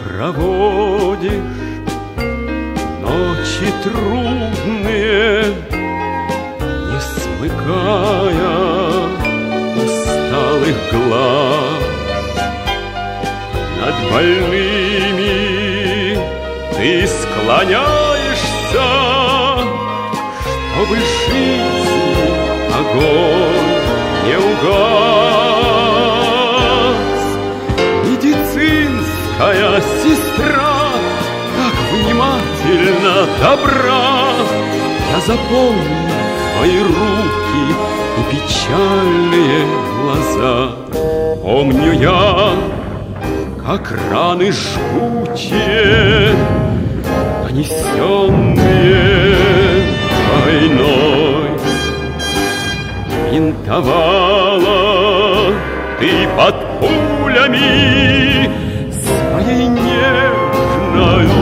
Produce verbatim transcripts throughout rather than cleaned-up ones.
Проводишь ночи трудные, не смыкая усталых глаз. Над больными ты склоняешься, чтобы жизни огонь не угас. Медицинская сестра так внимательно добра. Я запомню твои руки и печальные глаза. Помню я, как раны жгучие, нанесенные войной. Бинтовала ты под пулями своей нежною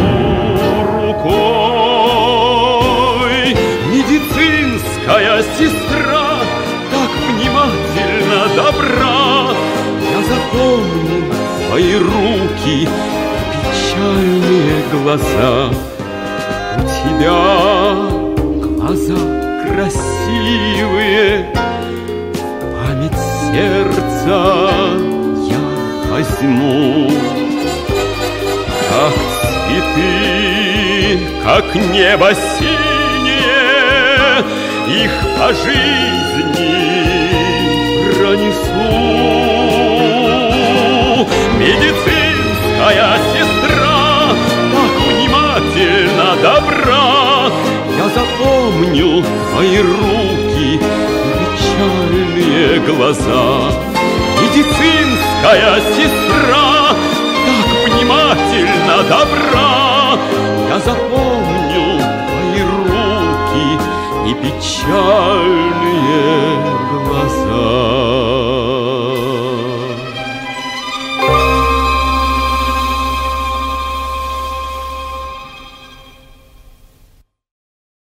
рукой. Медицинская сестра так внимательно добра. Я запомню твои руки и печальные глаза. У тебя глаза красивые, память сердца я возьму. Как цветы, как небо синее, их по жизни пронесу. Медицинская сестра так внимательно добра. Я запомню твои руки и печальные глаза. Медицинская сестра так внимательно добра. Я запомню твои руки и печальные глаза.